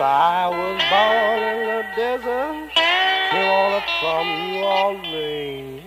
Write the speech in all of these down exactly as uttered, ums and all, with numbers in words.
I was born in the desert, came on up from New Orleans.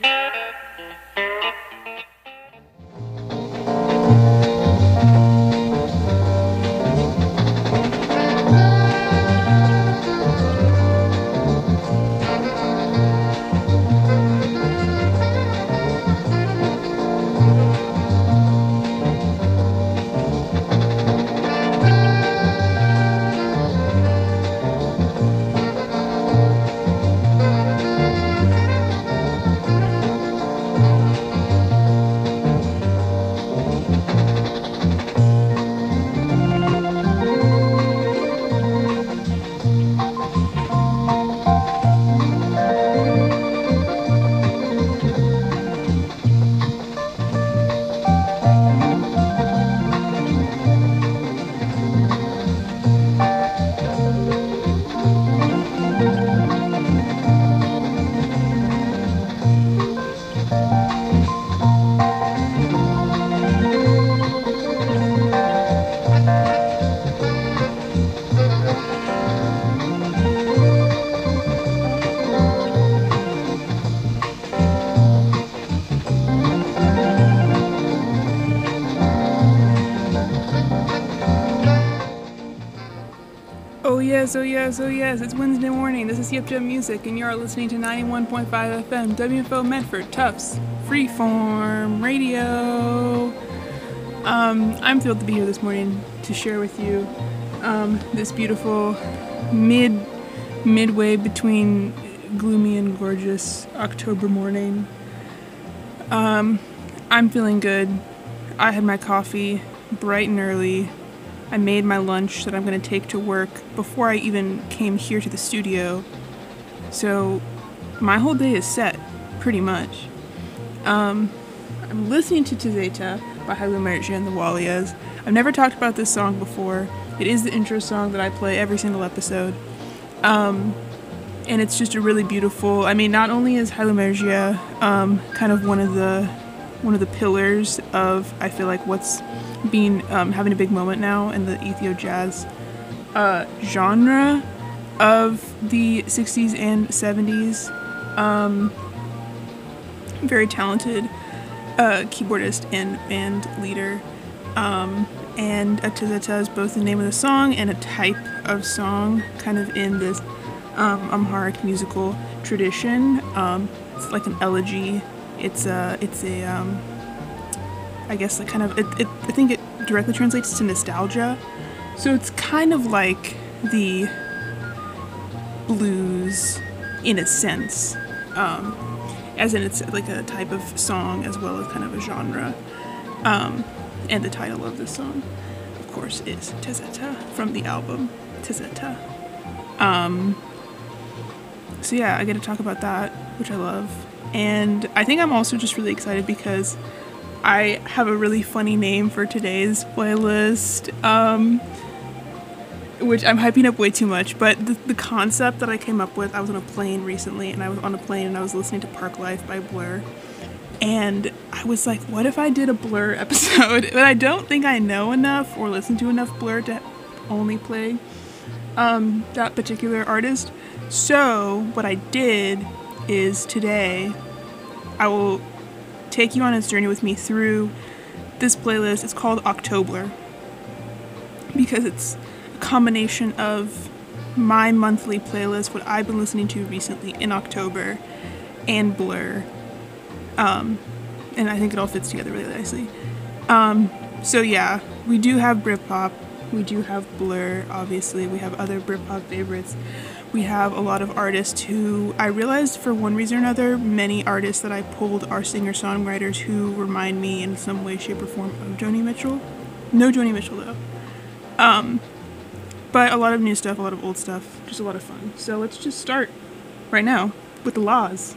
Oh yes, oh yes, oh yes, it's Wednesday morning. This is Yip Jam Music, and you're listening to ninety-one point five F M, W F O Medford, Tufts, Freeform Radio. Um, I'm thrilled to be here this morning to share with you um, this beautiful mid, midway between gloomy and gorgeous October morning. Um, I'm feeling good. I had my coffee bright and early. I made my lunch that I'm going to take to work before I even came here to the studio. So my whole day is set, pretty much. Um, I'm listening to Tizeta by Haile Mariam and the Walias. I've never talked about this song before. It is the intro song that I play every single episode. Um, and it's just a really beautiful, I mean, not only is Haile Mariam um, kind of one of the one of the pillars of, I feel like, what's being um, having a big moment now in the Ethio jazz uh, genre of the sixties and seventies. Um, very talented uh, keyboardist and band leader. Um, and a Tizeta is both the name of the song and a type of song, kind of in this um, Amharic musical tradition. Um, it's like an elegy. It's a, it's a, um, I guess, like kind of, it, it, I think it directly translates to nostalgia. So it's kind of like the blues in a sense, um, as in it's like a type of song as well as kind of a genre. Um, and the title of this song, of course, is Tizeta from the album Tizeta. Um, so yeah, I get to talk about that, which I love. And I think I'm also just really excited because I have a really funny name for today's playlist, um, which I'm hyping up way too much, but the, the concept that I came up with, I was on a plane recently, and I was on a plane and I was listening to Park Life by Blur, and I was like, what if I did a Blur episode? But I don't think I know enough or listen to enough Blur to only play um, that particular artist. So what I did is today I will take you on a journey with me through this playlist. It's called October because it's a combination of my monthly playlist, what I've been listening to recently in October, and Blur. Um, and I think it all fits together really nicely. Um, so yeah, we do have Britpop, we do have Blur, obviously, we have other Britpop favorites. We have a lot of artists who, I realized for one reason or another, many artists that I pulled are singer-songwriters who remind me in some way, shape, or form of Joni Mitchell. No Joni Mitchell, though. Um, but a lot of new stuff, a lot of old stuff, just a lot of fun. So let's just start right now with The Laws.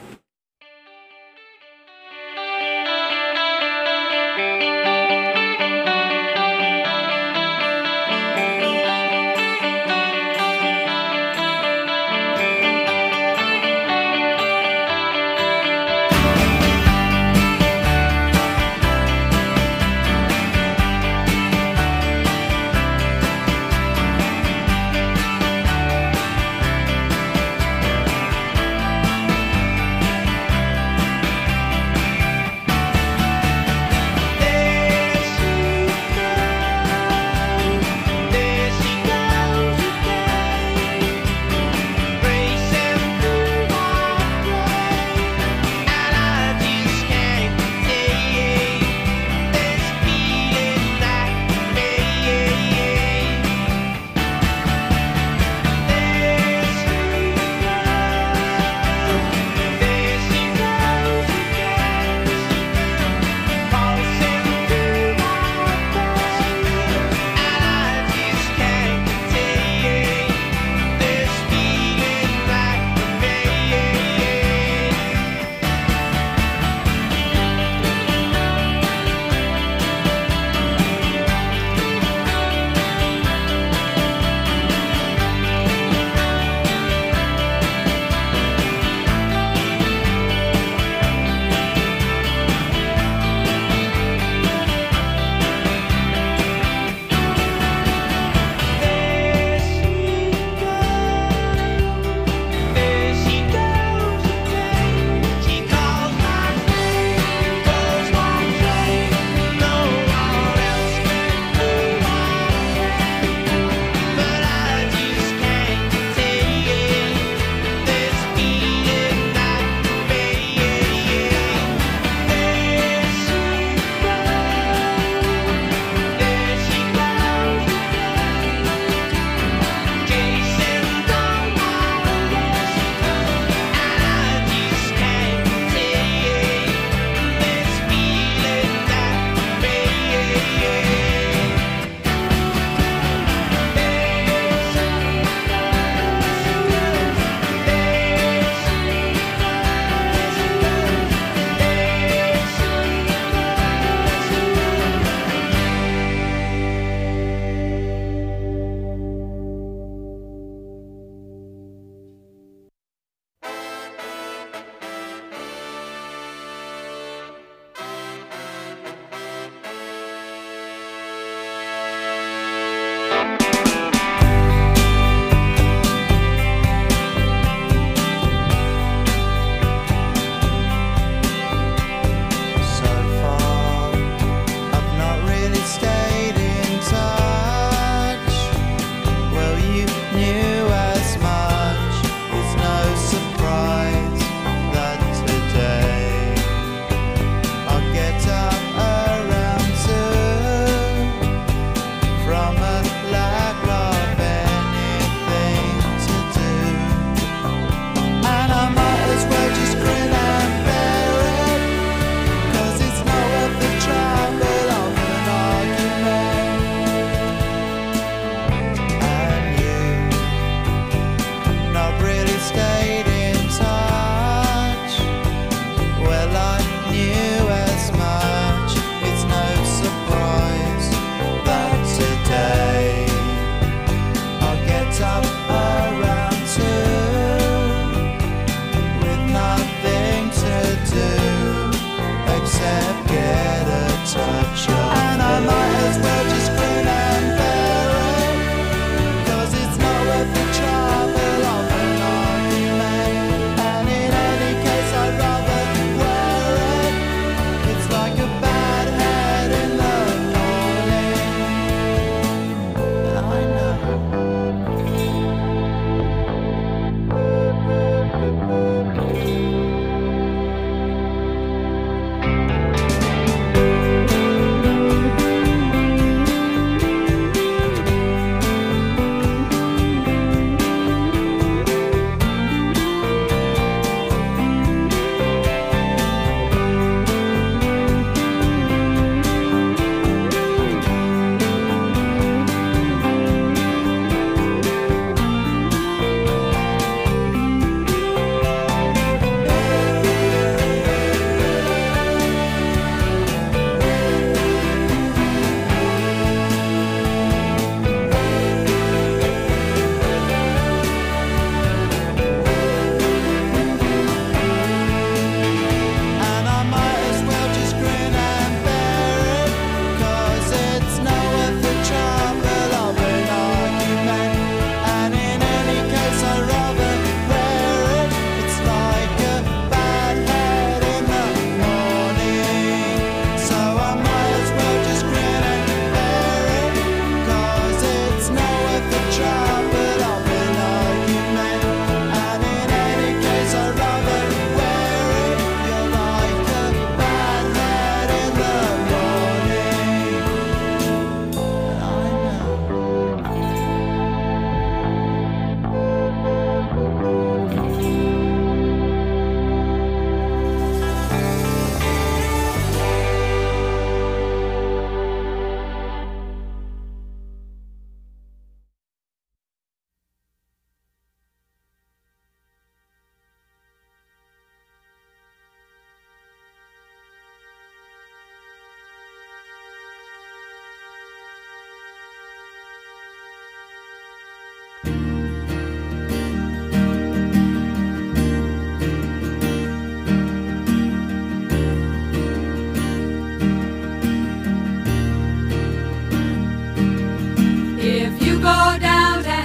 go down to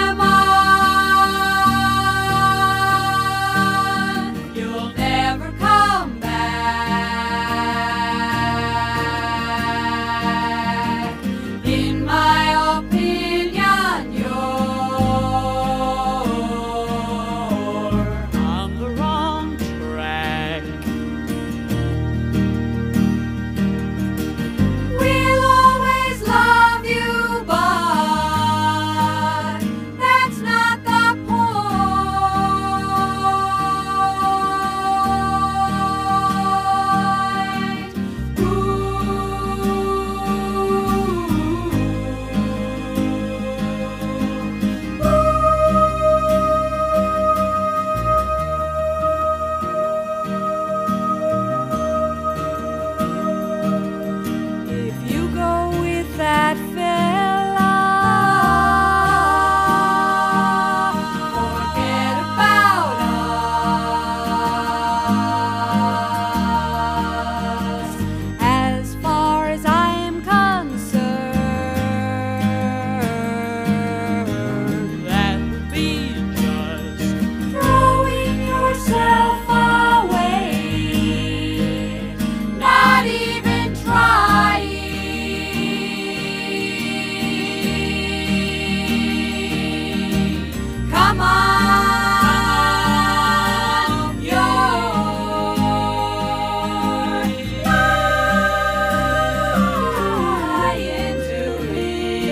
Hammond, you'll never come back. In my opinion, you're on the wrong track. We'll always love you, but that's not the point. If you go with that fella, forget about us. As far as I am concerned, that would be just throwing yourself away, not even trying. Come on, you're lying to me.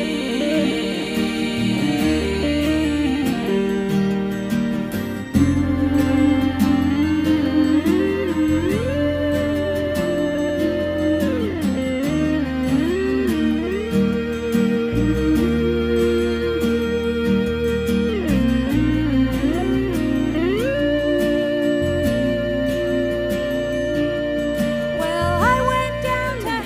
Well, I went down to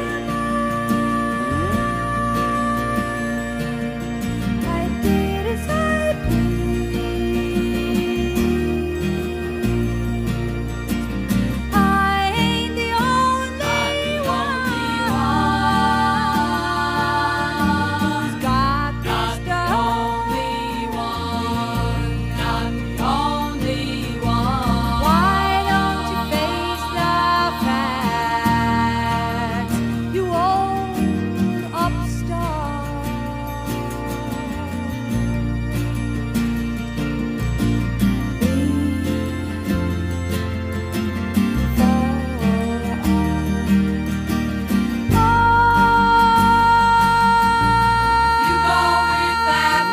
Hammond. I did as I pleased. I ain't the only one who's got this dog. Why don't you face the facts, you old upstart? You go with that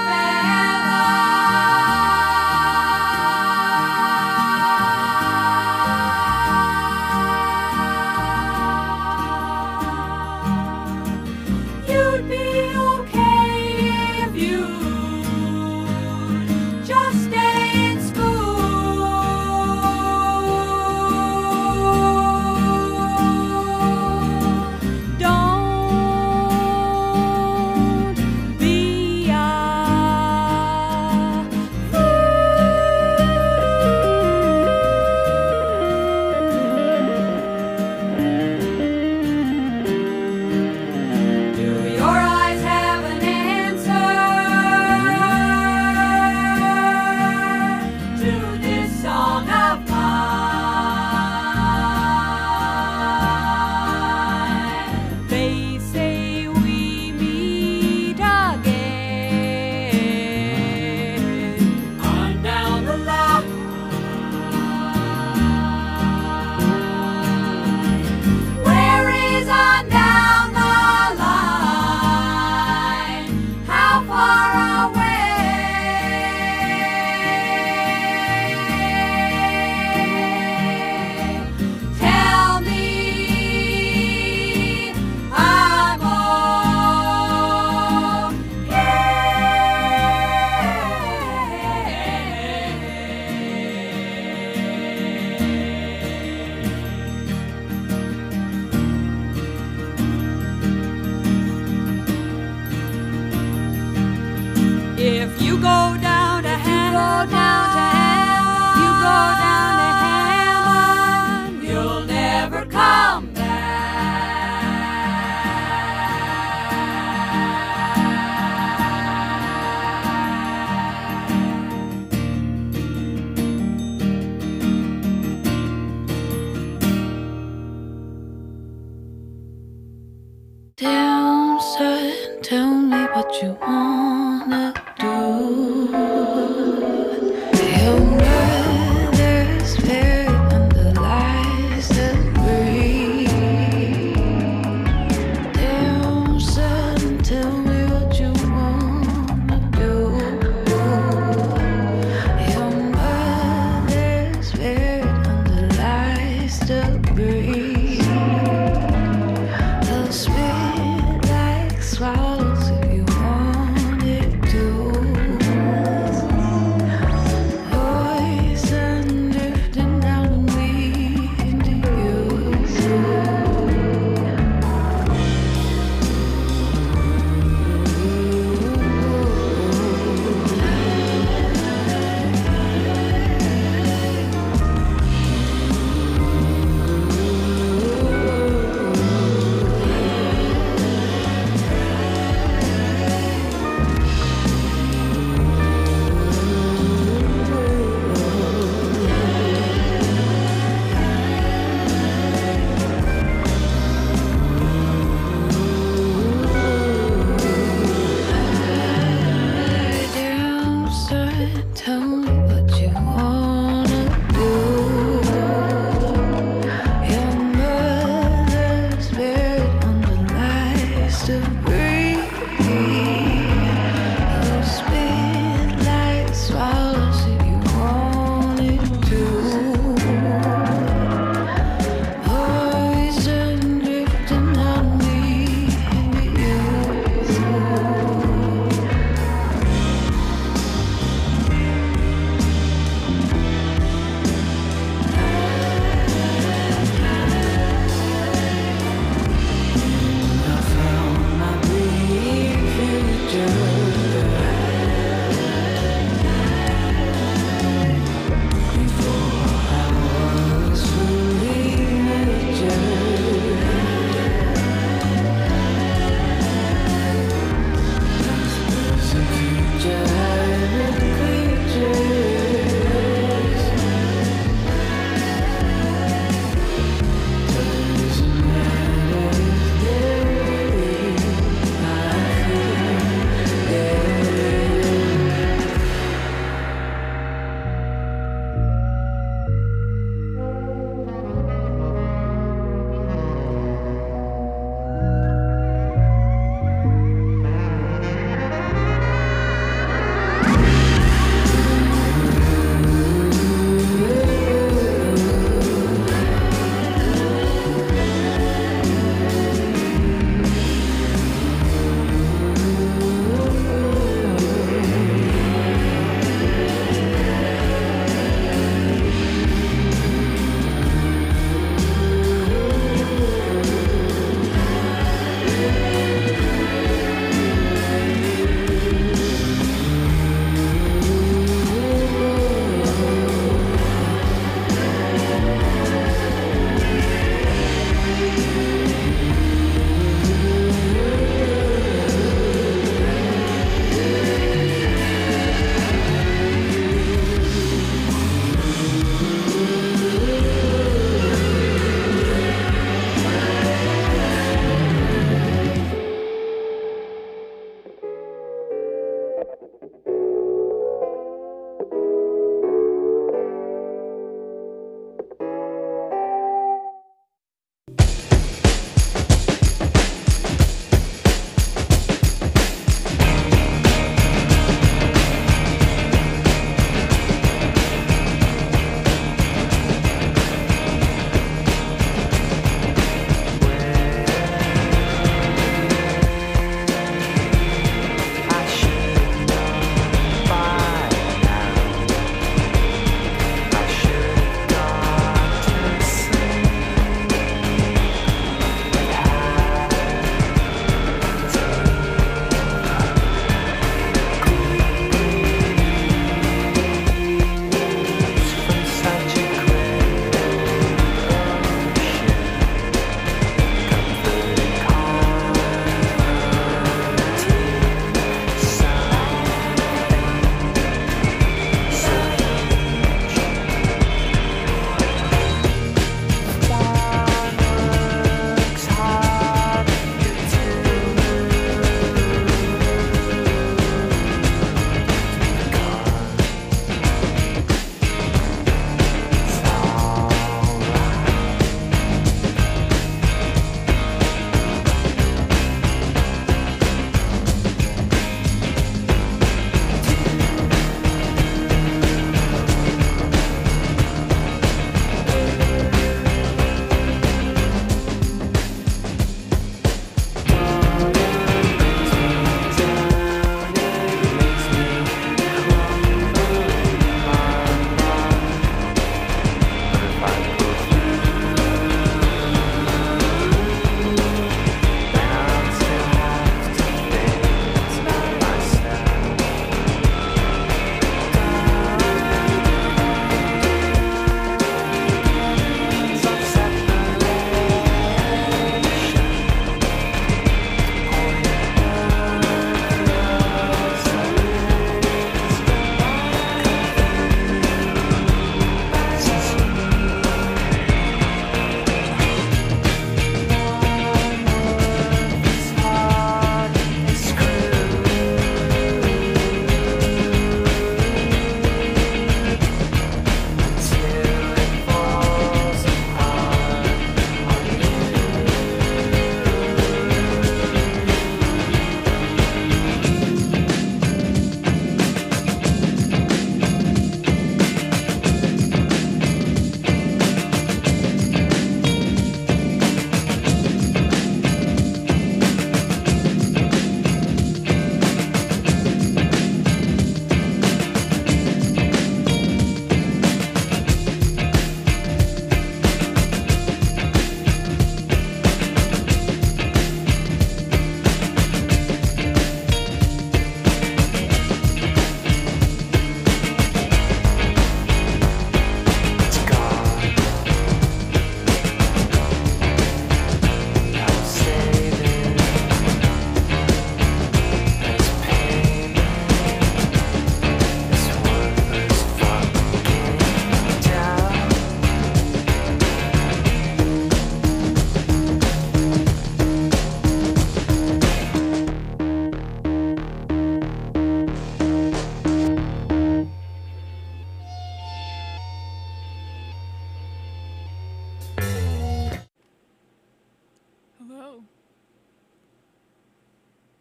fella, you'd be okay if you just stay in school. Don't be a Do your eyes have an answer to this song of mine? They say we meet again on down the line. Where is on down the line? How far away? Tell me, I'm okay. If you go down to Hammond, you go down to Hammond, you'll never come back. Damn son, tell me what you wanna do. Your mother's buried under lies that breathe. Damn son, tell me what you wanna do. Your mother's buried under lies that breathe. They'll spit like swallows if you want it.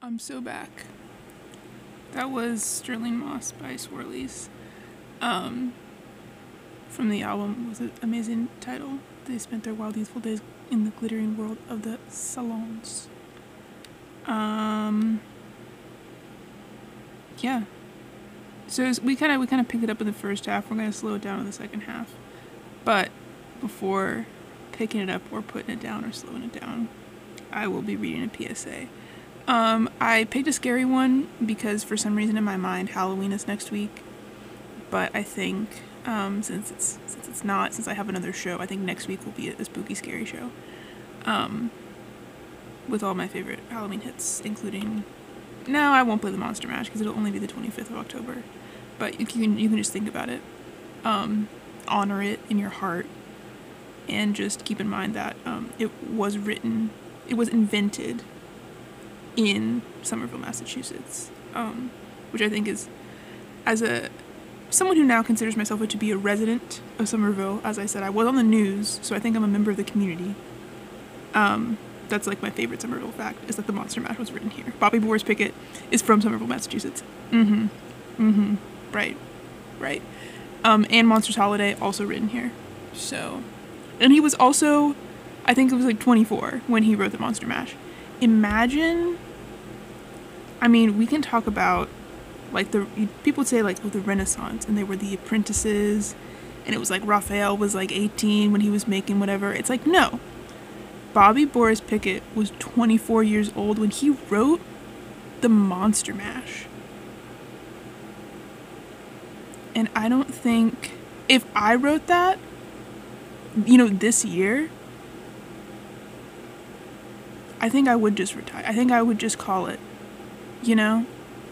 I'm so back. That was Sterling Moss by Swirlies. Um, from the album was an amazing title. They spent their wild youthful days in the glittering world of the salons. Um, yeah. So we kind of we kind of picked it up in the first half. We're gonna slow it down in the second half. But before picking it up or putting it down or slowing it down, I will be reading a P S A. Um, I picked a scary one because for some reason in my mind Halloween is next week, but I think um, since it's since it's not, since I have another show, I think next week will be a, a spooky scary show, um, with all my favorite Halloween hits, including. No, I won't play the Monster Mash because it'll only be the twenty-fifth of October, but you can you can just think about it, um, honor it in your heart, and just keep in mind that um, it was written, it was invented in Somerville, Massachusetts, um, which I think is, as a someone who now considers myself to be a resident of Somerville, as I said, I was on the news, so I think I'm a member of the community. Um, that's like my favorite Somerville fact, is that the Monster Mash was written here. Bobby Boris Pickett is from Somerville, Massachusetts. Mm-hmm. Mm-hmm. Right. Right. Um, and Monsters Holiday, also written here. So, and he was also, I think it was like twenty-four when he wrote the Monster Mash. Imagine, I mean, we can talk about, like, the, people would say, like, oh, the Renaissance, and they were the apprentices, and it was like Raphael was, like, eighteen when he was making whatever. It's like, no. Bobby Boris Pickett was twenty-four years old when he wrote the Monster Mash. And I don't think, if I wrote that, you know, this year, I think I would just retire. I think I would just call it, you know?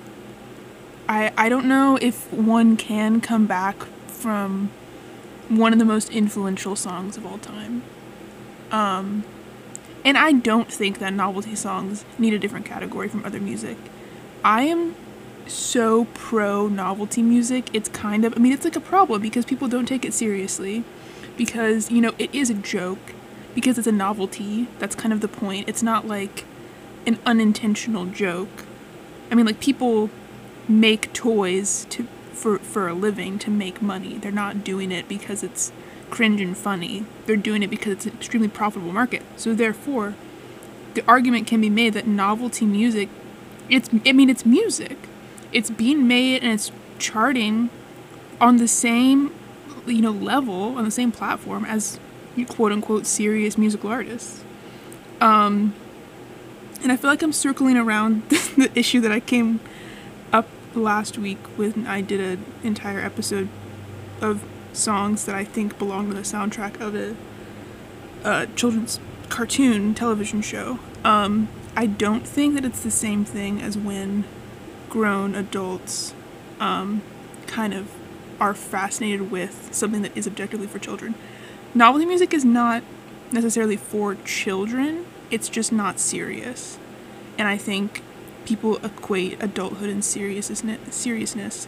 I I don't know if one can come back from one of the most influential songs of all time. Um, and I don't think that novelty songs need a different category from other music. I am so pro novelty music. It's kind of, I mean, it's like a problem because people don't take it seriously. Because, you know, it is a joke. Because it's a novelty, that's kind of the point. It's not like an unintentional joke. I mean, like, people make toys to for for a living to make money. They're not doing it because it's cringe and funny. They're doing it because it's an extremely profitable market. So therefore, the argument can be made that novelty music, it's I mean, it's music. It's being made and it's charting on the same, you know, level, on the same platform as quote-unquote serious musical artists. Um, and I feel like I'm circling around the issue that I came up last week when I did an entire episode of songs that I think belong to the soundtrack of a, a children's cartoon television show. Um, I don't think that it's the same thing as when grown adults um, kind of are fascinated with something that is objectively for children. Novelty music is not necessarily for children, it's just not serious. And I think people equate adulthood and seriousness seriousness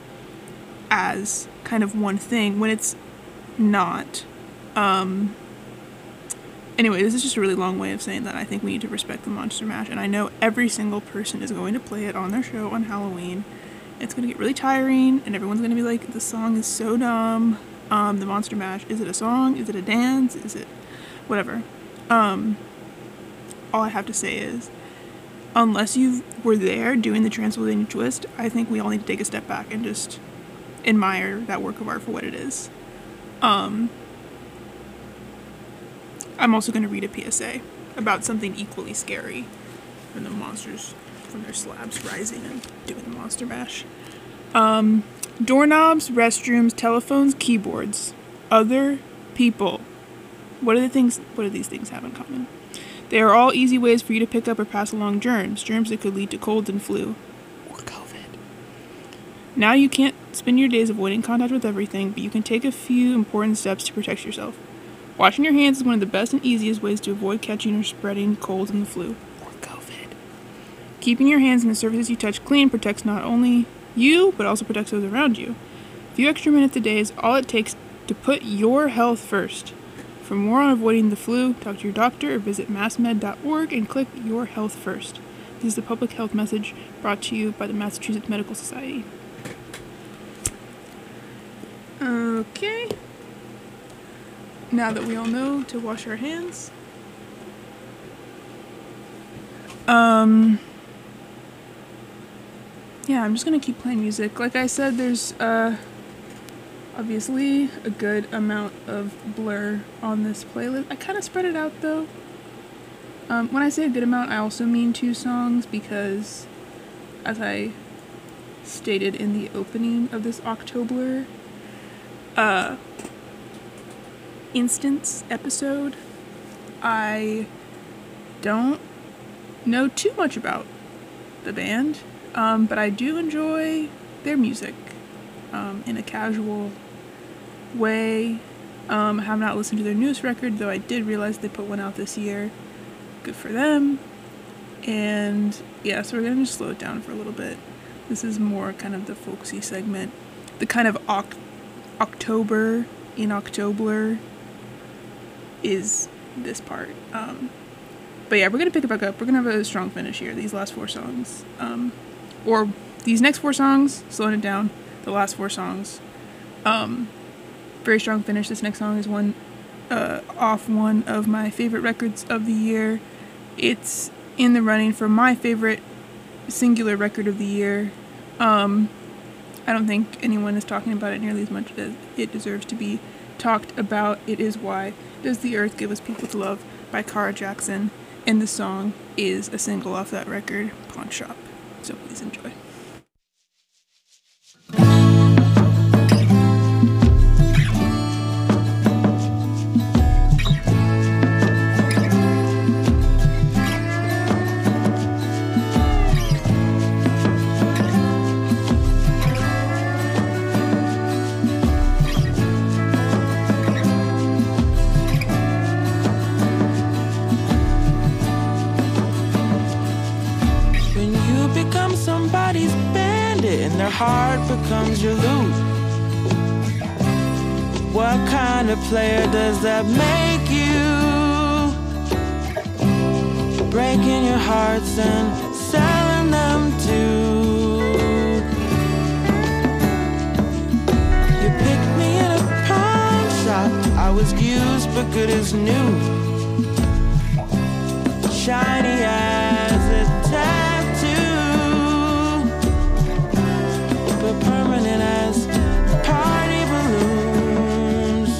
as kind of one thing when it's not. Um, anyway, this is just a really long way of saying that I think we need to respect the Monster Mash, and I know every single person is going to play it on their show on Halloween. It's going to get really tiring, and everyone's going to be like, the song is so dumb. Um, the Monster Mash, is it a song? Is it a dance? Is it whatever? Um, all I have to say is, unless you were there doing the Transylvania Twist, I think we all need to take a step back and just admire that work of art for what it is. Um, I'm also going to read a P S A about something equally scary from the monsters from their slabs rising and doing the Monster Mash. Um... Doorknobs, restrooms, telephones, keyboards. Other people. What are the things, what do these things have in common? They are all easy ways for you to pick up or pass along germs, germs that could lead to colds and flu. Or COVID. Now you can't spend your days avoiding contact with everything, but you can take a few important steps to protect yourself. Washing your hands is one of the best and easiest ways to avoid catching or spreading colds and the flu. Or COVID. Keeping your hands and the surfaces you touch clean protects not only you, but also protects those around you. A few extra minutes a day is all it takes to put your health first. For more on avoiding the flu, talk to your doctor or visit mass med dot org and click Your Health First. This is a public health message brought to you by the Massachusetts Medical Society. Okay. Now that we all know to wash our hands. Um... Yeah, I'm just gonna keep playing music. Like I said, there's uh, obviously a good amount of Blur on this playlist. I kind of spread it out though. Um, when I say a good amount, I also mean two songs because, as I stated in the opening of this October uh, instance episode, I don't know too much about the band. Um, but I do enjoy their music um, in a casual way. Um, I have not listened to their newest record, though I did realize they put one out this year. Good for them. And yeah, so we're going to just slow it down for a little bit. This is more kind of the folksy segment. The kind of oc- October in October is this part. Um, but yeah, we're going to pick it back up. We're going to have a strong finish here, these last four songs. Um, Or these next four songs, slowing it down, the last four songs. Um, very strong finish. This next song is one uh, off one of my favorite records of the year. It's in the running for my favorite singular record of the year. Um, I don't think anyone is talking about it nearly as much as it deserves to be talked about. It is Why Does the Earth Give Us People to Love by Cara Jackson. And the song is a single off that record, Pawn Shop. So please enjoy. Heart becomes your loot. What kind of player does that make you? Breaking your hearts and selling them too. You picked me in a pawn shop. I was used but good as new. Shiny as a tattoo, permanent as party balloons.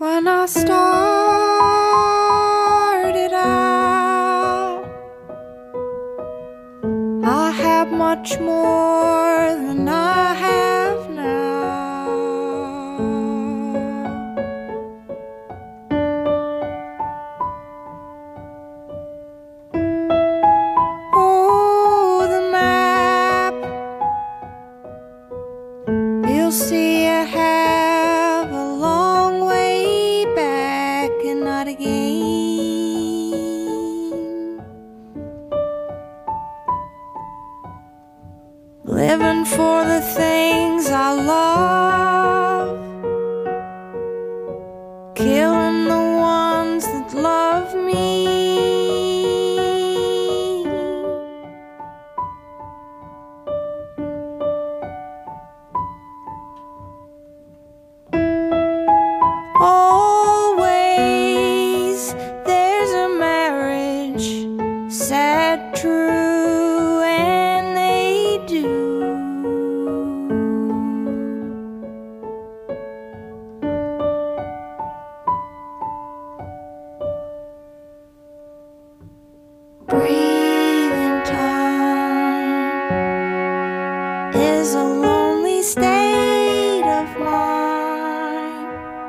When I started out, I had much more than I have now. Oh, the map, you'll see I have a long way back and not again. Living for the things I love, killing the ones that love me. Always there's a marriage, sad, true, and they do. Breathing time is a lonely state of mind.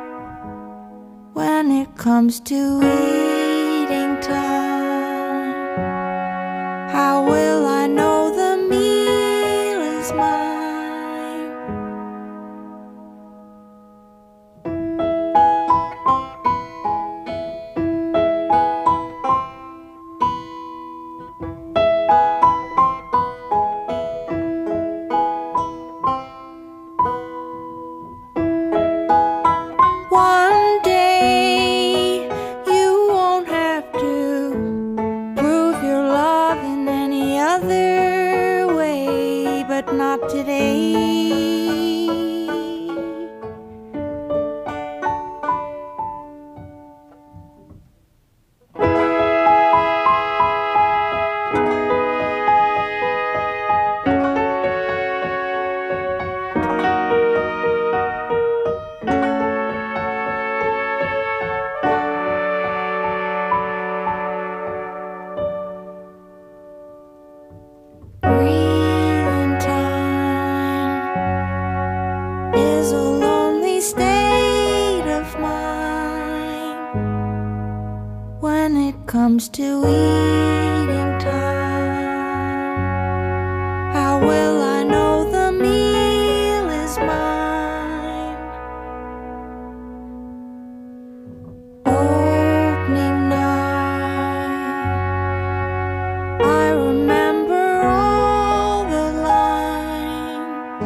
When it comes to eating time, how will I know the meal is mine? One day you won't have to prove your love in any other way, but not today. Breathing time is a lonely state of mind. When it comes to eating time, how will I know the meal is mine? Opening night, I remember all the lines.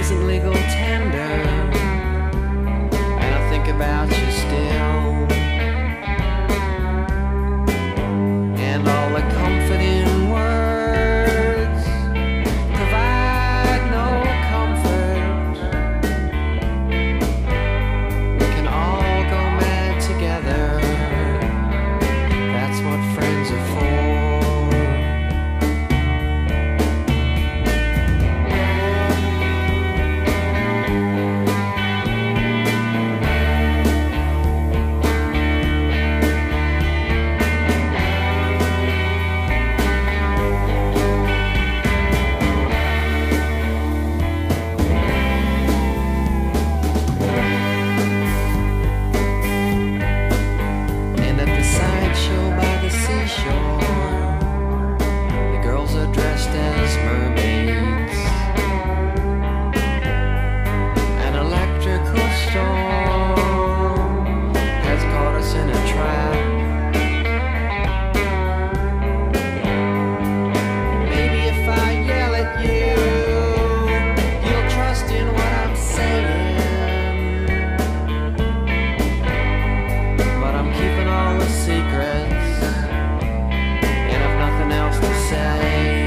isn't legal tender, and I think about you still, and all the comforting words provide no comfort. We can all go mad together, that's what friends are for. And at the sideshow by the seashore, the girls are dressed as mermaids. An electrical storm has caught us in a trap. Maybe if I yell at you, you'll trust in what I'm saying. But I'm keeping all the secrets, and I've nothing else to say.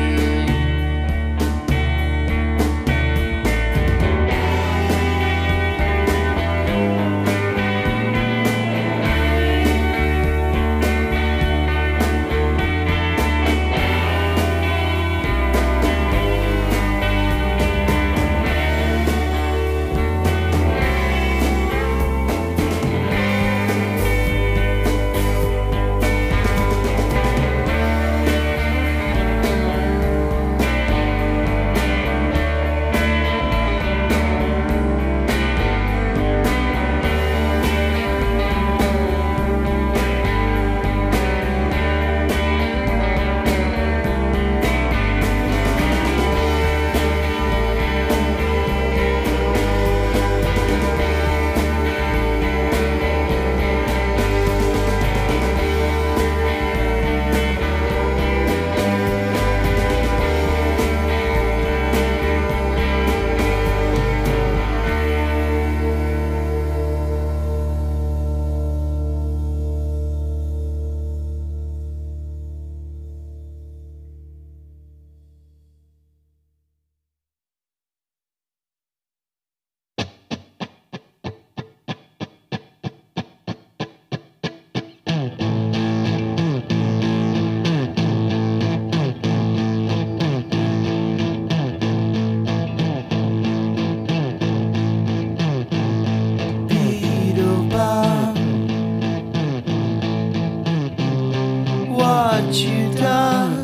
What you done?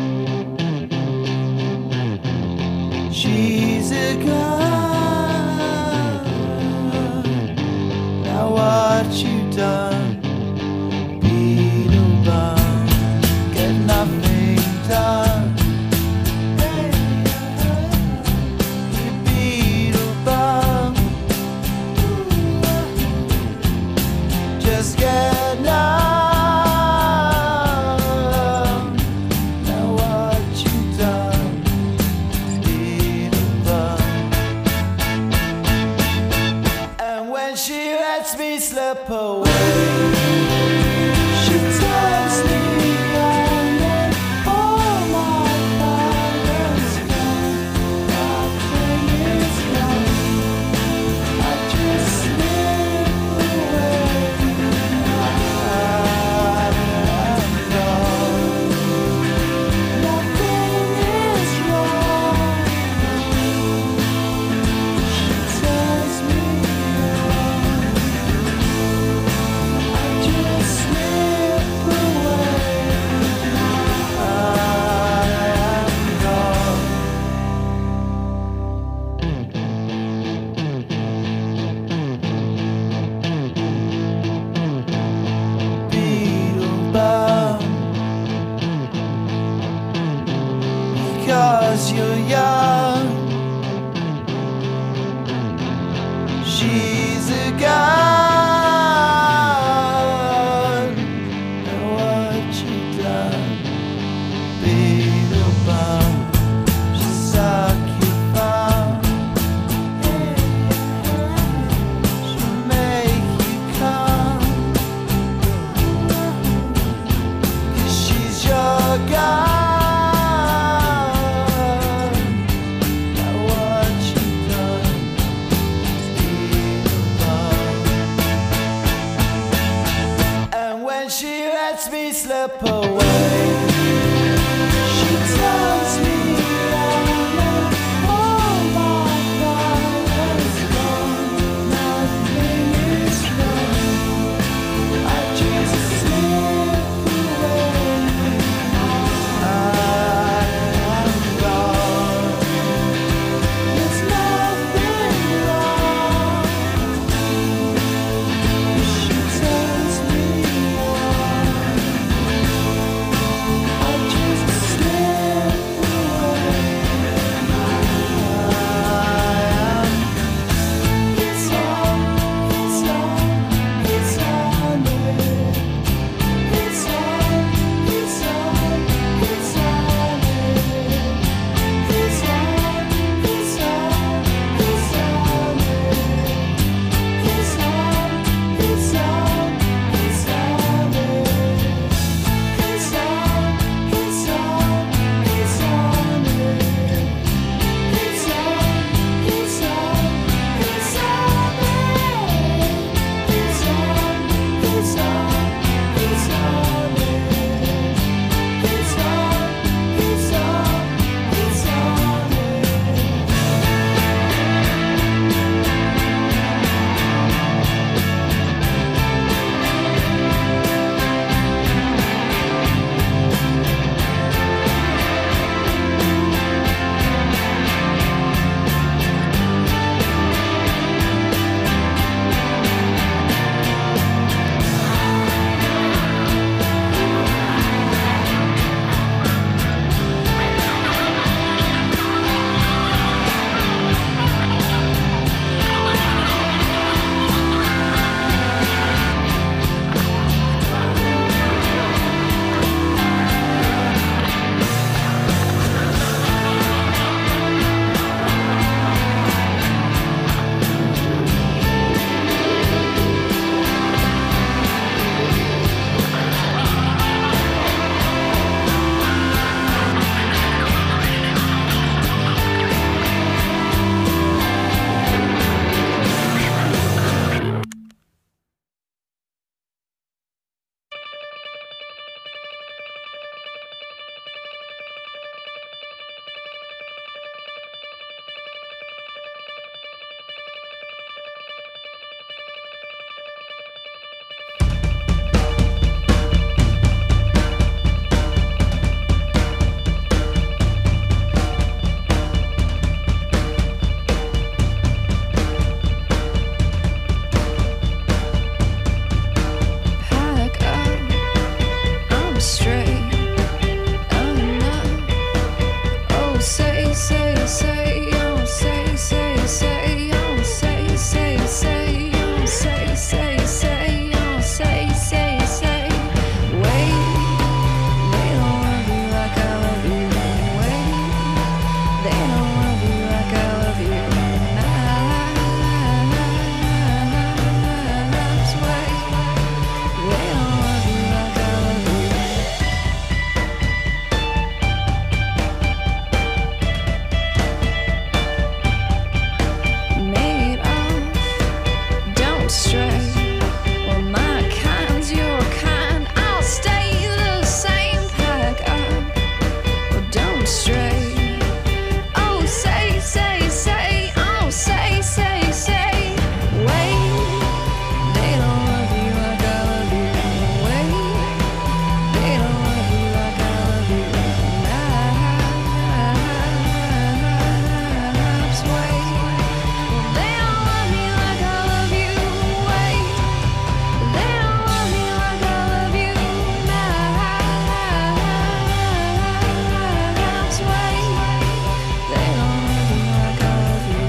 She's a gun. Now what you done? Beetlebum, get nothing done. You Beetlebum, just get nothing. Slip away. She tells me on that all my violence gone. Nothing is wrong. I just slip away. I'm gone. Nothing is wrong. She tells me. Because you're young, she's a gun. And what you done, Beetlebum? She suck you fun. say, say, say, oh, say, say, say, oh, say, say, say, oh, say, say, say, oh, say, say, say. Wait, they don't love you like I love you. Wait, they don't love you like I love you. Just wait, they don't love you like I love you. Made of, don't stray. Well, my kind's your kind. I'll stay the same. Pack up, well, don't stray. Oh, say, say, say. Oh, say, say, say. Wait, they don't love you like I love you. Wait, they don't love you like I love you. Just wait. Well, they don't love me like I love you. Wait, they don't love me like I love you. Just wait. They don't love me like I love you.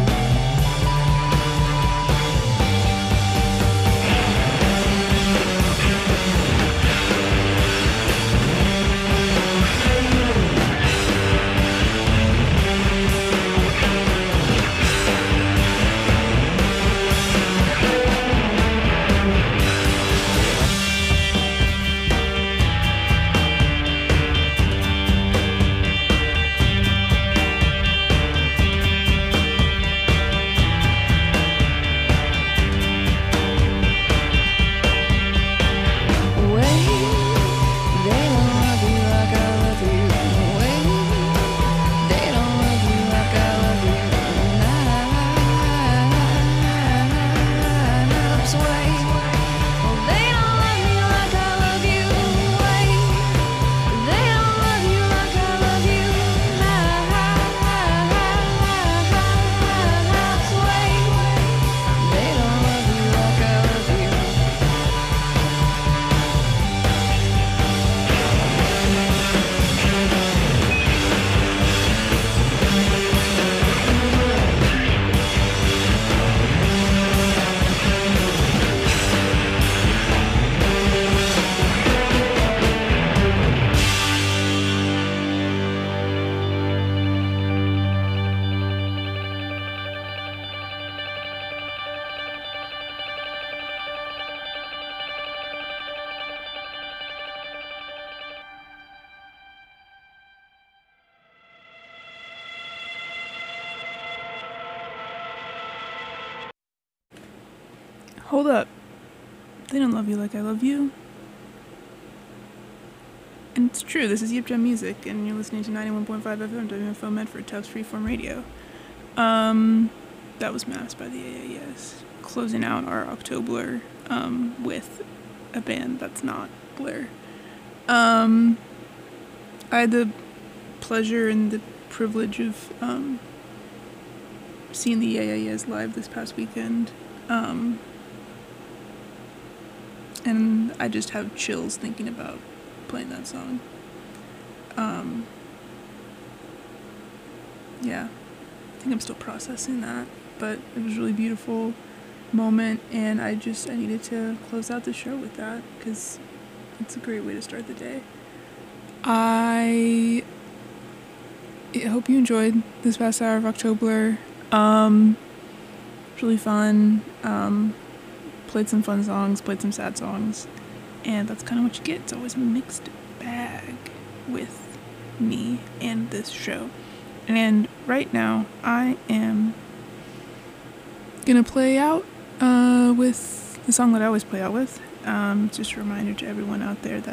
Wait, they don't love you like I love you. Wait, they don't love you like I love you. Just wait. Well, they don't love me like I love you. Wait, they don't love you like I love you. Just wait. They don't love you like I love you. Hold up. They don't love you like I love you. And it's true, this is Yip Jam Music, and you're listening to ninety-one point five F M W F O Medford, Tubbs Freeform Radio. Um, that was Mass by the A A S. Closing out our October um, with a band that's not Blur. Um, I had the pleasure and the privilege of um, seeing the A A S live this past weekend. Um, and I just have chills thinking about playing that song. Um, yeah, I think I'm still processing that, but it was a really beautiful moment, and I just, I needed to close out the show with that, because it's a great way to start the day. I hope you enjoyed this past hour of October. Um, it's really fun. Um, played some fun songs, played some sad songs, and that's kind of what you get. It's always a mixed bag with me and this show. And right now, I am gonna play out uh, with the song that I always play out with. Um, just a reminder to everyone out there that